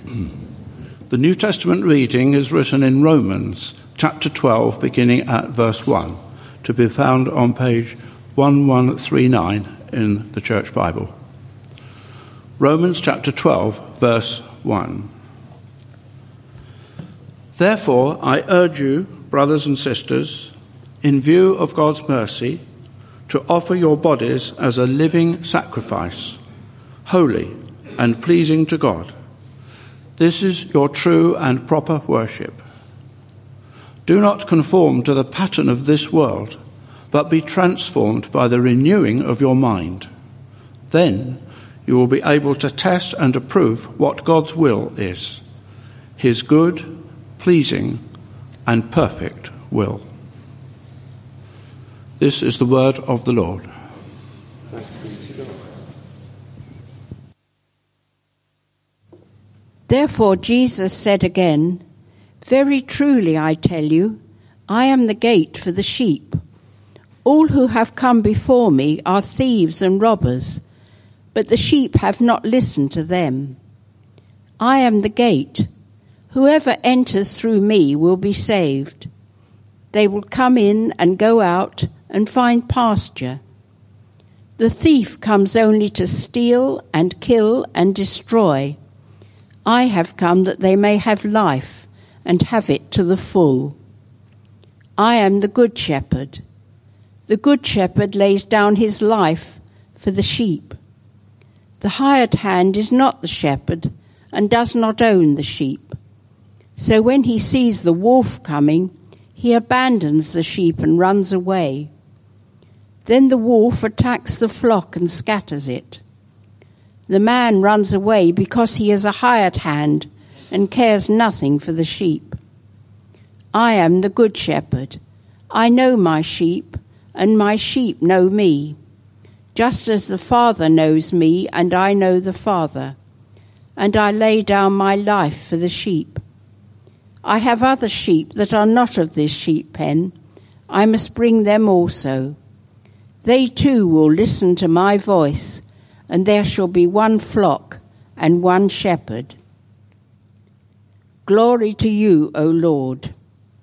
The New Testament reading is written in Romans chapter 12, beginning at verse 1, to be found on page 1139 in the Church Bible. Romans chapter 12, verse 1. Therefore, I urge you, brothers and sisters, in view of God's mercy, to offer your bodies as a living sacrifice, holy and pleasing to God. This is your true and proper worship. Do not conform to the pattern of this world, but be transformed by the renewing of your mind. Then you will be able to test and approve what God's will is, his good, pleasing, and perfect will. This is the word of the Lord. Therefore Jesus said again, "Very truly I tell you, I am the gate for the sheep. All who have come before me are thieves and robbers, but the sheep have not listened to them. I am the gate. Whoever enters through me will be saved. They will come in and go out and find pasture. The thief comes only to steal and kill and destroy. I have come that they may have life and have it to the full. I am the good shepherd. The good shepherd lays down his life for the sheep. The hired hand is not the shepherd and does not own the sheep. So when he sees the wolf coming, he abandons the sheep and runs away. Then the wolf attacks the flock and scatters it. The man runs away because he is a hired hand and cares nothing for the sheep. I am the good shepherd. I know my sheep, and my sheep know me, just as the Father knows me, and I know the Father, and I lay down my life for the sheep. I have other sheep that are not of this sheep pen. I must bring them also. They too will listen to my voice, and there shall be one flock and one shepherd. Glory to you, O Lord."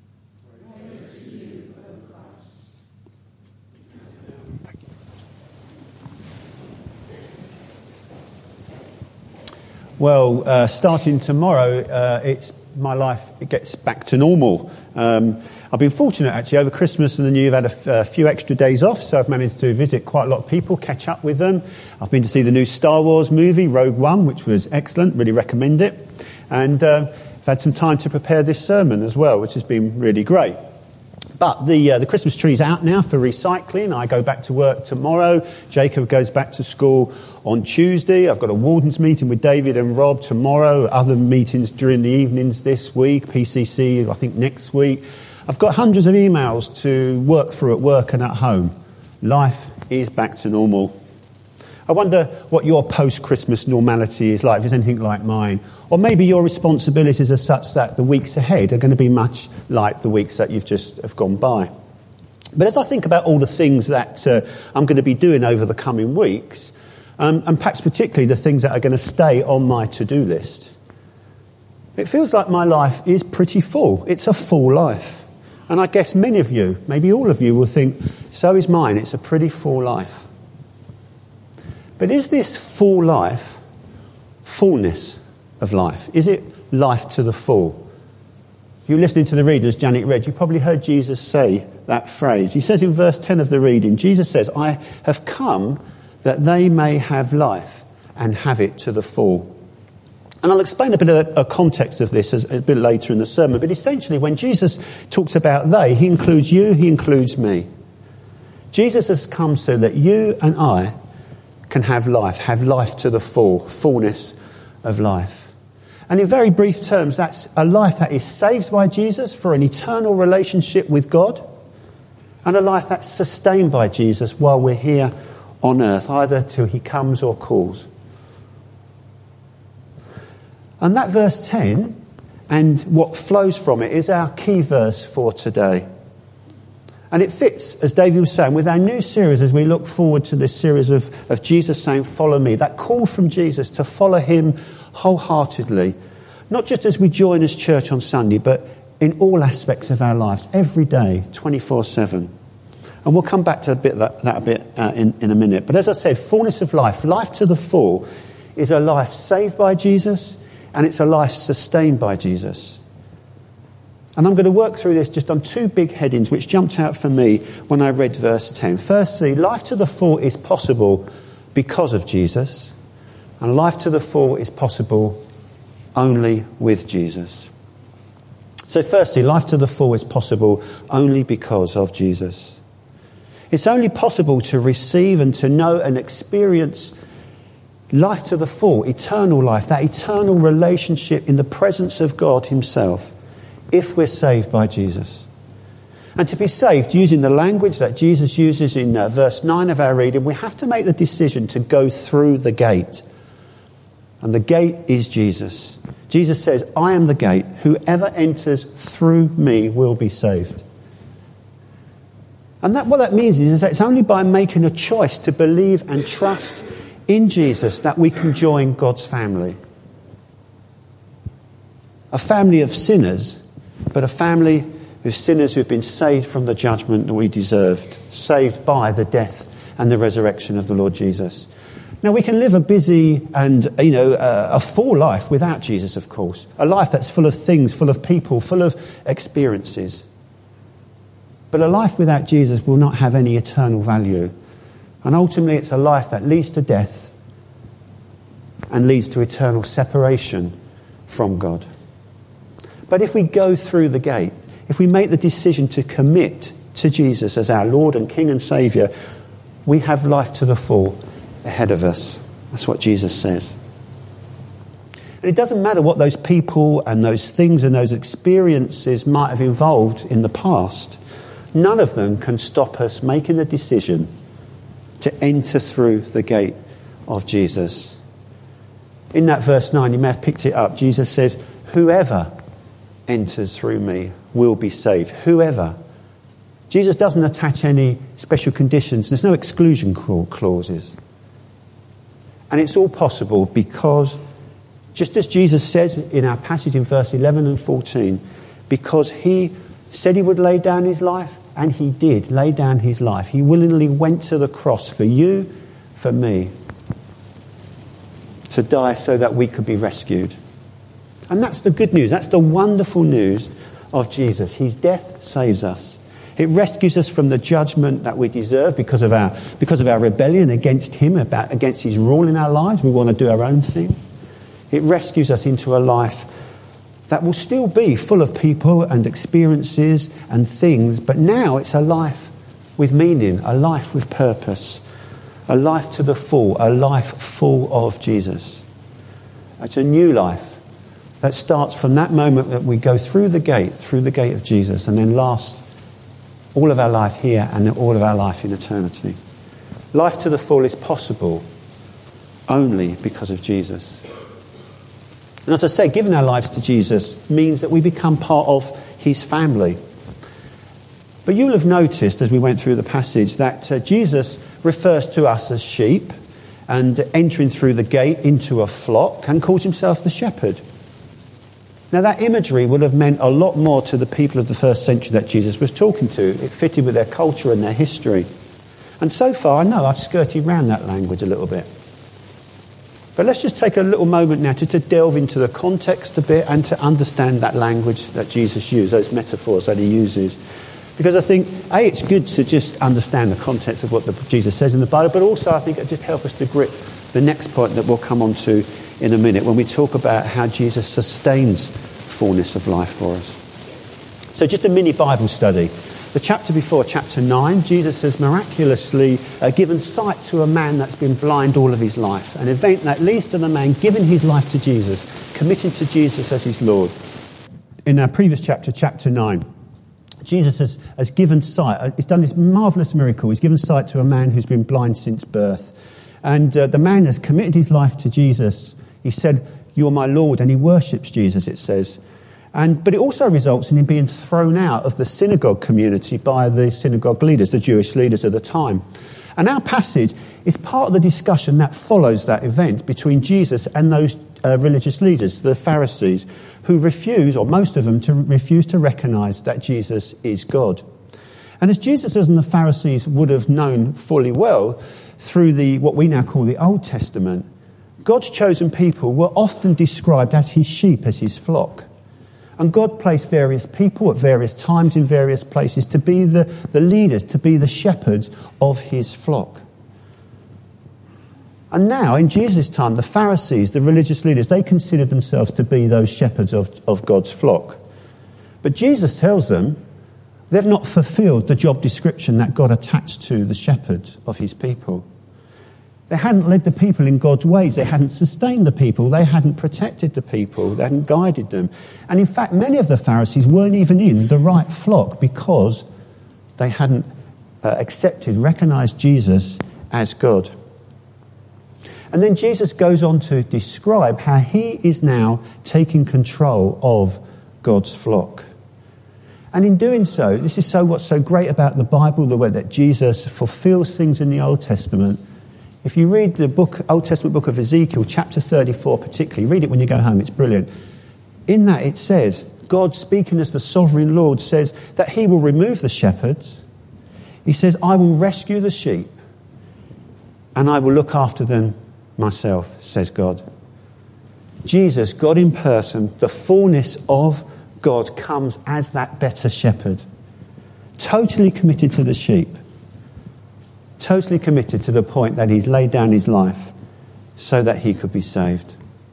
Well, starting tomorrow, my life gets back to normal. I've been fortunate, actually, over Christmas and the New Year. I've had a few extra days off, so I've managed to visit quite a lot of people, catch up with them. I've been to see the new Star Wars movie, Rogue One, which was excellent, really recommend it. And I've had some time to prepare this sermon as well, which has been really great. But the Christmas tree's out now for recycling. I go back to work tomorrow. Jacob goes back to school on Tuesday. I've got a Wardens meeting with David and Rob tomorrow. Other meetings during the evenings this week. PCC, I think, next week. I've got hundreds of emails to work through at work and at home. Life is back to normal. I wonder what your post-Christmas normality is like, if it's anything like mine. Or maybe your responsibilities are such that the weeks ahead are going to be much like the weeks that you've just have gone by. But as I think about all the things that I'm going to be doing over the coming weeks, and perhaps particularly the things that are going to stay on my to-do list, it feels like my life is pretty full. It's a full life. And I guess many of you, maybe all of you, will think, so is mine. It's a pretty full life. But is this full life fullness of life? Is it life to the full? If you're listening to the readers, Janet read, you probably heard Jesus say that phrase. He says in verse 10 of the reading, Jesus says, "I have come that they may have life and have it to the full." And I'll explain a bit of a context of this a bit later in the sermon. But essentially, when Jesus talks about they, he includes you, he includes me. Jesus has come so that you and I can have life to the full, fullness of life. And in very brief terms, that's a life that is saved by Jesus for an eternal relationship with God, and a life that's sustained by Jesus while we're here on earth, either till he comes or calls. And that verse 10, and what flows from it, is our key verse for today. And it fits, as David was saying, with our new series as we look forward to this series of Jesus saying, "Follow me." That call from Jesus to follow him wholeheartedly. Not just as we join as church on Sunday, but in all aspects of our lives, every day, 24/7. And we'll come back to that a bit in a minute. But as I said, fullness of life, life to the full, is a life saved by Jesus, and it's a life sustained by Jesus. And I'm going to work through this just on two big headings which jumped out for me when I read verse 10. Firstly, life to the full is possible because of Jesus, and life to the full is possible only with Jesus. So firstly, life to the full is possible only because of Jesus. It's only possible to receive and to know and experience life to the full, eternal life, that eternal relationship in the presence of God himself, if we're saved by Jesus. And to be saved, using the language that Jesus uses in verse 9 of our reading, we have to make the decision to go through the gate. And the gate is Jesus. Jesus says, I am the gate. Whoever enters through me will be saved. And what that means is that it's only by making a choice to believe and trust in Jesus that we can join God's family. A family of sinners, but a family of sinners who've been saved from the judgment that we deserved, saved by the death and the resurrection of the Lord Jesus. Now, we can live a busy and, a full life without Jesus, of course. A life that's full of things, full of people, full of experiences. But a life without Jesus will not have any eternal value. And ultimately, it's a life that leads to death and leads to eternal separation from God. But if we go through the gate, if we make the decision to commit to Jesus as our Lord and King and Saviour, we have life to the full ahead of us. That's what Jesus says. And it doesn't matter what those people and those things and those experiences might have involved in the past. None of them can stop us making the decision to enter through the gate of Jesus. In that verse 9, you may have picked it up. Jesus says, whoever enters through me will be saved. Whoever. Jesus doesn't attach any special conditions. There's no exclusion clauses. And it's all possible because, just as Jesus says in our passage in verse 11 and 14, because he said he would lay down his life, and he did lay down his life. He willingly went to the cross for you, for me, to die so that we could be rescued. And that's the good news. That's the wonderful news of Jesus. His death saves us. It rescues us from the judgment that we deserve because of our rebellion against him, against his rule in our lives. We want to do our own thing. It rescues us into a life that will still be full of people and experiences and things, but now it's a life with meaning, a life with purpose, a life to the full, a life full of Jesus. It's a new life that starts from that moment that we go through the gate of Jesus, and then lasts all of our life here and all of our life in eternity. Life to the full is possible only because of Jesus. And as I say, giving our lives to Jesus means that we become part of his family. But you'll have noticed as we went through the passage that Jesus refers to us as sheep and entering through the gate into a flock, and calls himself the shepherd. Now that imagery would have meant a lot more to the people of the first century that Jesus was talking to. It fitted with their culture and their history. And so far, I know I've skirted around that language a little bit. But let's just take a little moment now to delve into the context a bit and to understand that language that Jesus used, those metaphors that he uses. Because I think, A, it's good to just understand the context of what Jesus says in the Bible, but also I think it just helps us to grip the next point that we'll come on to in a minute when we talk about how Jesus sustains fullness of life for us. So just a mini Bible study. The chapter before, chapter 9, Jesus has miraculously given sight to a man that's been blind all of his life. An event that leads to the man giving his life to Jesus, committing to Jesus as his Lord. In our previous chapter, chapter 9, Jesus has given sight. He's done this marvellous miracle. He's given sight to a man who's been blind since birth. And the man has committed his life to Jesus. He said, "You're my Lord," and he worships Jesus, it says. But it also results in him being thrown out of the synagogue community by the synagogue leaders, the Jewish leaders of the time. And our passage is part of the discussion that follows that event between Jesus and those religious leaders, the Pharisees, who refuse, or most of them, to refuse to recognise that Jesus is God. And as Jesus and the Pharisees would have known fully well through what we now call the Old Testament, God's chosen people were often described as his sheep, as his flock. And God placed various people at various times in various places to be the leaders, to be the shepherds of his flock. And now, in Jesus' time, the Pharisees, the religious leaders, they considered themselves to be those shepherds of God's flock. But Jesus tells them they've not fulfilled the job description that God attached to the shepherds of his people. They hadn't led the people in God's ways. They hadn't sustained the people. They hadn't protected the people. They hadn't guided them. And in fact, many of the Pharisees weren't even in the right flock because they hadn't recognised Jesus as God. And then Jesus goes on to describe how he is now taking control of God's flock. And in doing so, this is what's so great about the Bible, the way that Jesus fulfills things in the Old Testament. If you read the Old Testament book of Ezekiel, chapter 34 particularly, read it when you go home, it's brilliant. In that it says, God speaking as the sovereign Lord says that he will remove the shepherds. He says, I will rescue the sheep and I will look after them myself, says God. Jesus, God in person, the fullness of God comes as that better shepherd, totally committed to the sheep, totally committed to the point that he's laid down his life so that he could be saved.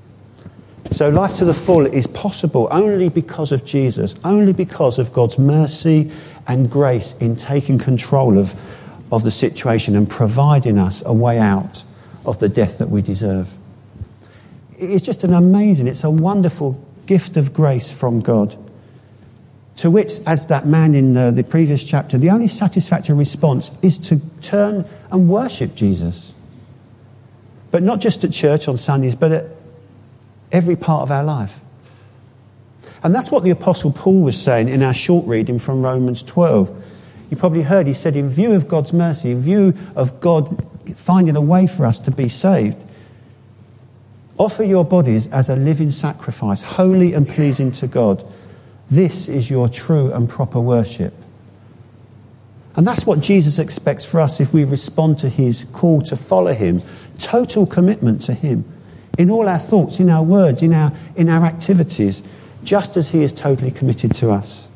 So life to the full is possible only because of Jesus, only because of God's mercy and grace in taking control of the situation and providing us a way out of the death that we deserve. It's just it's a wonderful gift of grace from God, to which, as that man in the previous chapter, the only satisfactory response is to turn and worship Jesus. But not just at church on Sundays, but at every part of our life. And that's what the Apostle Paul was saying in our short reading from Romans 12. You probably heard, he said, in view of God's mercy, in view of God finding a way for us to be saved, offer your bodies as a living sacrifice, holy and pleasing to God. This is your true and proper worship. And that's what Jesus expects for us if we respond to his call to follow him. Total commitment to him in all our thoughts, in our words, in our activities, just as he is totally committed to us.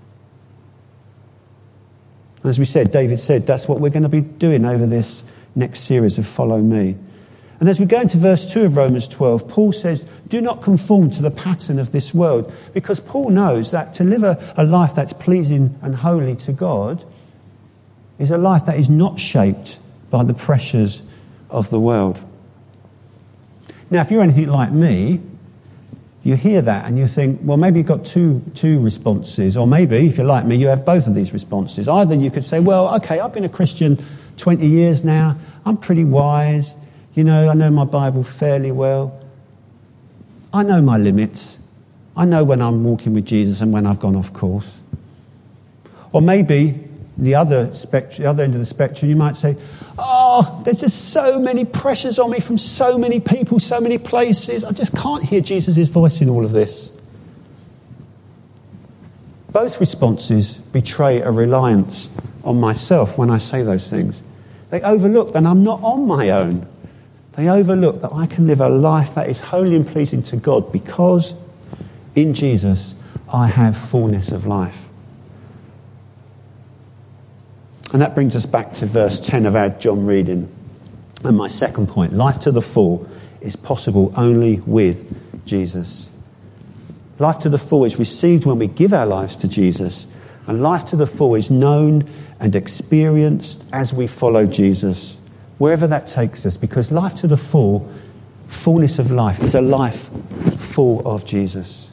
As we said, David said, that's what we're going to be doing over this next series of Follow Me. And as we go into verse 2 of Romans 12, Paul says, do not conform to the pattern of this world, because Paul knows that to live a life that's pleasing and holy to God is a life that is not shaped by the pressures of the world. Now, if you're anything like me, you hear that and you think, well, maybe you've got two responses, or maybe, if you're like me, you have both of these responses. Either you could say, well, okay, I've been a Christian 20 years now, I'm pretty wise, I know my Bible fairly well. I know my limits. I know when I'm walking with Jesus and when I've gone off course. Or maybe the other end of the spectrum, you might say, there's just so many pressures on me from so many people, so many places. I just can't hear Jesus' voice in all of this. Both responses betray a reliance on myself when I say those things. They overlook that I'm not on my own. They overlook that I can live a life that is holy and pleasing to God because in Jesus I have fullness of life. And that brings us back to verse 10 of our John reading. And my second point, life to the full is possible only with Jesus. Life to the full is received when we give our lives to Jesus. And life to the full is known and experienced as we follow Jesus, wherever that takes us. Because life to the full, fullness of life, is a life full of Jesus.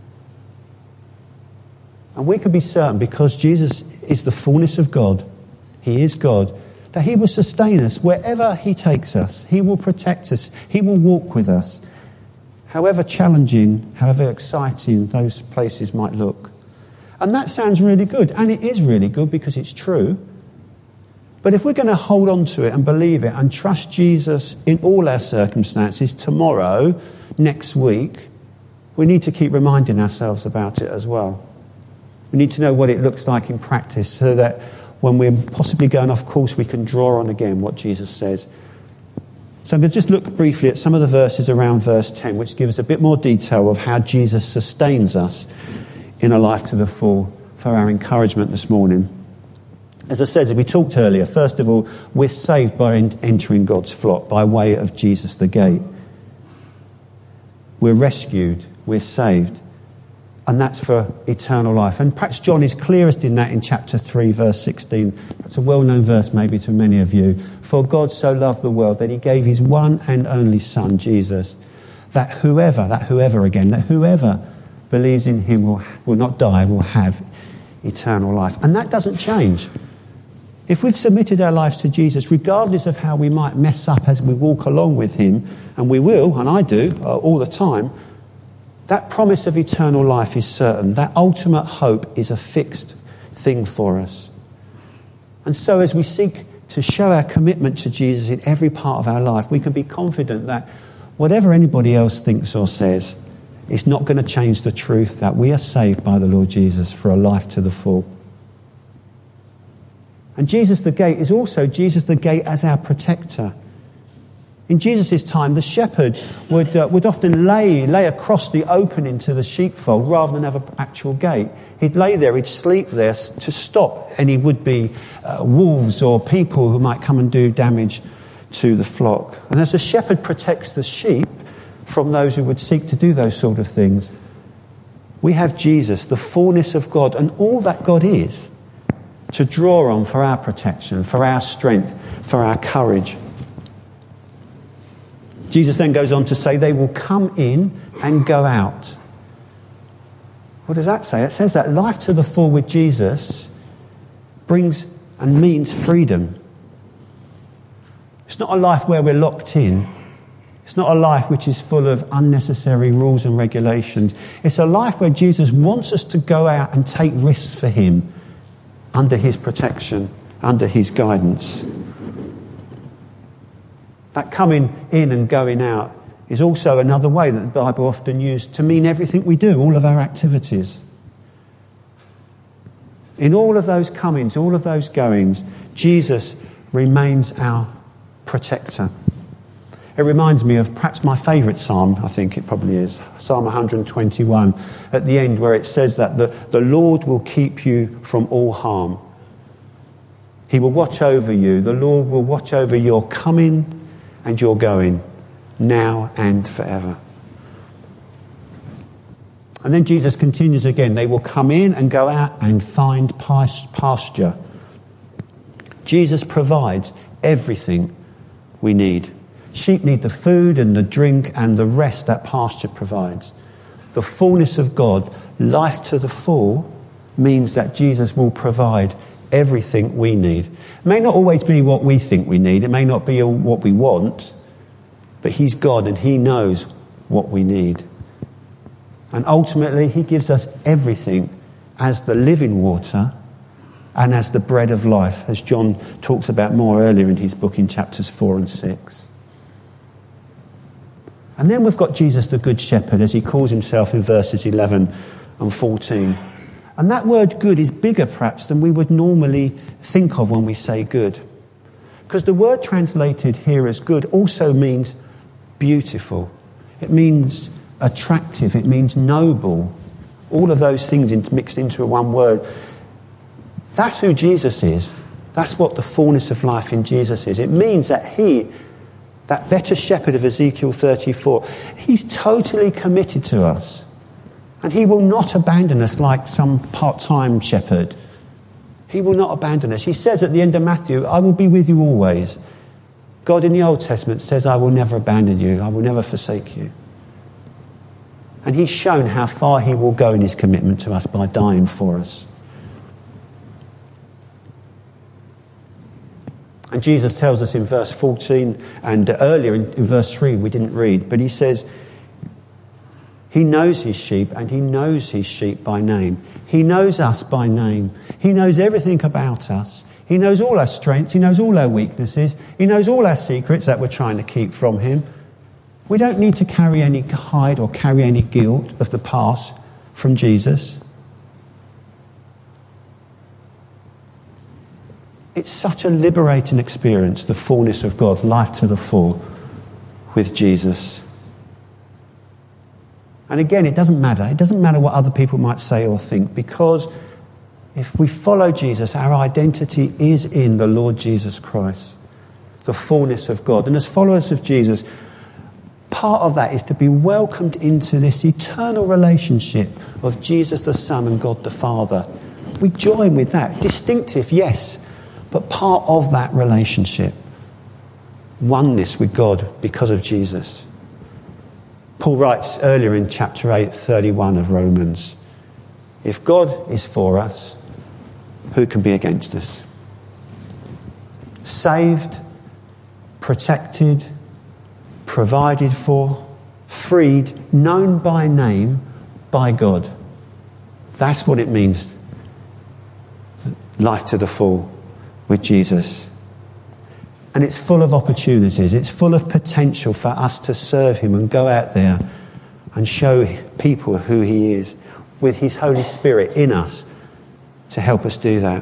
And we can be certain, because Jesus is the fullness of God, he is God, that he will sustain us wherever he takes us. He will protect us. He will walk with us. However challenging, however exciting those places might look. And that sounds really good. And it is really good because it's true. But if we're going to hold on to it and believe it and trust Jesus in all our circumstances tomorrow, next week, we need to keep reminding ourselves about it as well. We need to know what it looks like in practice so that when we're possibly going off course, we can draw on again what Jesus says. So I'm going to just look briefly at some of the verses around verse 10, which give us a bit more detail of how Jesus sustains us in a life to the full for our encouragement this morning. As I said, as we talked earlier, first of all, we're saved by entering God's flock by way of Jesus the gate. We're rescued, we're saved, and that's for eternal life. And perhaps John is clearest in that in chapter 3, verse 16. That's a well-known verse maybe to many of you. For God so loved the world that he gave his one and only Son, Jesus, that whoever believes in him will not die, will have eternal life. And that doesn't change. If we've submitted our lives to Jesus, regardless of how we might mess up as we walk along with him, and we will, and I do, all the time, that promise of eternal life is certain. That ultimate hope is a fixed thing for us. And so as we seek to show our commitment to Jesus in every part of our life, we can be confident that whatever anybody else thinks or says, it's not going to change the truth that we are saved by the Lord Jesus for a life to the full. And Jesus the gate is also Jesus the gate as our protector. In Jesus' time, the shepherd would often lay across the opening to the sheepfold rather than have an actual gate. He'd lay there, he'd sleep there to stop any would-be wolves or people who might come and do damage to the flock. And as the shepherd protects the sheep from those who would seek to do those sort of things, we have Jesus, the fullness of God, and all that God is, to draw on for our protection, for our strength, for our courage. Jesus then goes on to say they will come in and go out. What does that say? It says that life to the full with Jesus brings and means freedom. It's not a life where we're locked in. It's not a life which is full of unnecessary rules and regulations. It's a life where Jesus wants us to go out and take risks for him under his protection, under his guidance. That coming in and going out is also another way that the Bible often used to mean everything we do, all of our activities. In all of those comings, all of those goings, Jesus remains our protector. It reminds me of perhaps my favourite psalm, I think it probably is, Psalm 121, at the end where it says that the Lord will keep you from all harm. He will watch over you. The Lord will watch over your coming and your going, now and forever. And then Jesus continues again. They will come in and go out and find pasture. Jesus provides everything we need. Sheep need the food and the drink and the rest that pasture provides. The fullness of God, life to the full, means that Jesus will provide everything we need. It may not always be what we think we need. It may not be what we want. But he's God and he knows what we need. And ultimately he gives us everything as the living water and as the bread of life, as John talks about more earlier in his book in chapters 4 and 6. And then we've got Jesus the Good Shepherd, as he calls himself in verses 11 and 14. And that word good is bigger perhaps than we would normally think of when we say good. Because the word translated here as good also means beautiful. It means attractive. It means noble. All of those things mixed into one word. That's who Jesus is. That's what the fullness of life in Jesus is. It means that he, that better shepherd of Ezekiel 34, he's totally committed to us. And he will not abandon us like some part-time shepherd. He will not abandon us. He says at the end of Matthew, I will be with you always. God in the Old Testament says, I will never abandon you. I will never forsake you. And he's shown how far he will go in his commitment to us by dying for us. And Jesus tells us in verse 14 and earlier in verse 3 we didn't read, but he says, he knows his sheep and he knows his sheep by name. He knows us by name. He knows everything about us. He knows all our strengths. He knows all our weaknesses. He knows all our secrets that we're trying to keep from him. We don't need to hide or carry any guilt of the past from Jesus. It's such a liberating experience, the fullness of God, life to the full with Jesus. And again, it doesn't matter. It doesn't matter what other people might say or think, because if we follow Jesus, our identity is in the Lord Jesus Christ, the fullness of God. And as followers of Jesus, part of that is to be welcomed into this eternal relationship of Jesus the Son and God the Father. We join with that. Distinctive, yes, but part of that relationship. Oneness with God because of Jesus. Paul writes earlier in chapter 8:31 of Romans, if God is for us, who can be against us? Saved, protected, provided for, freed, known by name by God. That's what it means. Life to the full with Jesus. And it's full of opportunities. It's full of potential for us to serve him and go out there and show people who he is with his Holy Spirit in us to help us do that.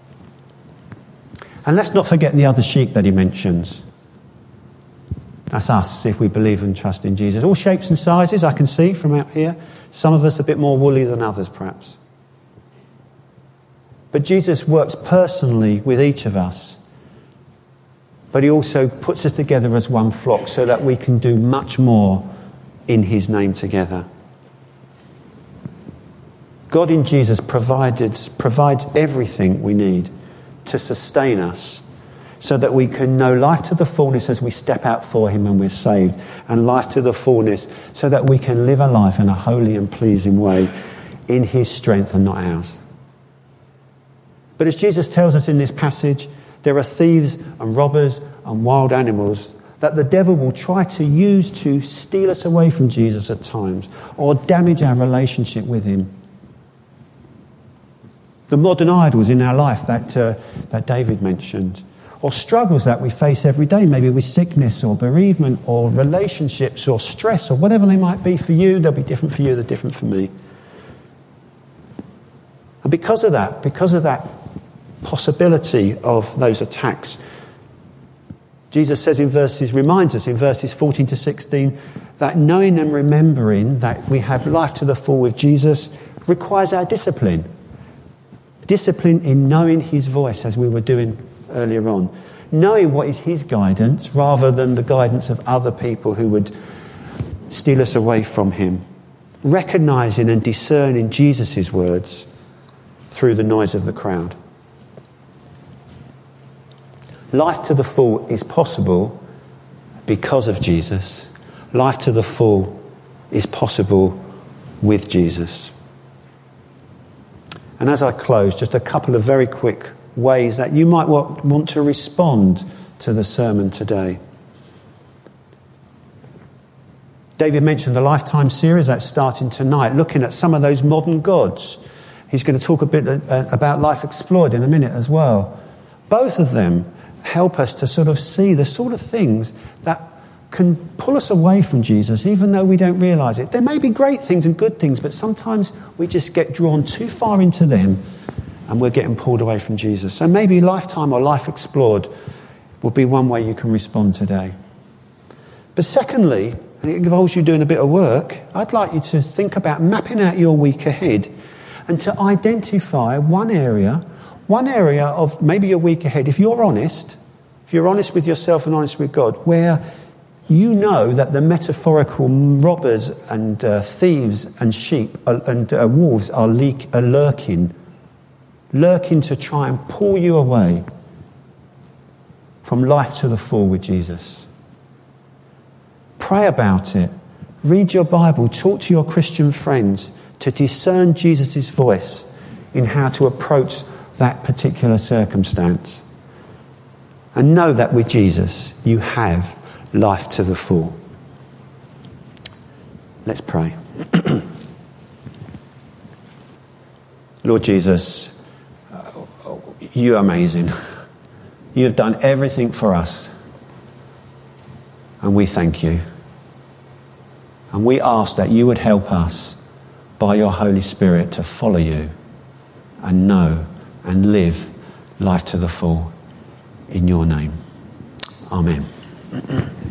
And let's not forget the other sheep that he mentions. That's us, if we believe and trust in Jesus. All shapes and sizes, I can see from out here. Some of us a bit more woolly than others, perhaps. But Jesus works personally with each of us. But he also puts us together as one flock so that we can do much more in his name together. God in Jesus provides everything we need to sustain us so that we can know life to the fullness as we step out for him and we're saved, and life to the fullness so that we can live a life in a holy and pleasing way in his strength and not ours. But as Jesus tells us in this passage, there are thieves and robbers and wild animals that the devil will try to use to steal us away from Jesus at times or damage our relationship with him. The modern idols in our life that David mentioned, or struggles that we face every day, maybe with sickness or bereavement or relationships or stress or whatever they might be for you. They'll be different for you, they're different for me. And because of that possibility of those attacks, Jesus reminds us in verses 14 to 16 that knowing and remembering that we have life to the full with Jesus requires our discipline. Discipline in knowing his voice, as we were doing earlier on. Knowing what is his guidance rather than the guidance of other people who would steal us away from him. Recognising and discerning Jesus' words through the noise of the crowd. Life to the full is possible because of Jesus. Life to the full is possible with Jesus. And as I close, just a couple of very quick ways that you might want to respond to the sermon today. David mentioned the Lifetime series that's starting tonight, looking at some of those modern gods. He's going to talk a bit about Life Explored in a minute as well. Both of them help us to sort of see the sort of things that can pull us away from Jesus, even though we don't realise it. There may be great things and good things, but sometimes we just get drawn too far into them and we're getting pulled away from Jesus. So maybe Lifetime or Life Explored will be one way you can respond today. But secondly, and it involves you doing a bit of work, I'd like you to think about mapping out your week ahead and to identify one area of maybe your week ahead, if you're honest with yourself and honest with God, where you know that the metaphorical robbers and thieves and sheep and wolves are lurking to try and pull you away from life to the full with Jesus. Pray about it. Read your Bible. Talk to your Christian friends to discern Jesus' voice in how to approach that particular circumstance. And know that with Jesus, you have life to the full. Let's pray. Lord Jesus, you're amazing. You have done everything for us. And we thank you. And we ask that you would help us by your Holy Spirit to follow you and know and live life to the full in your name. Amen.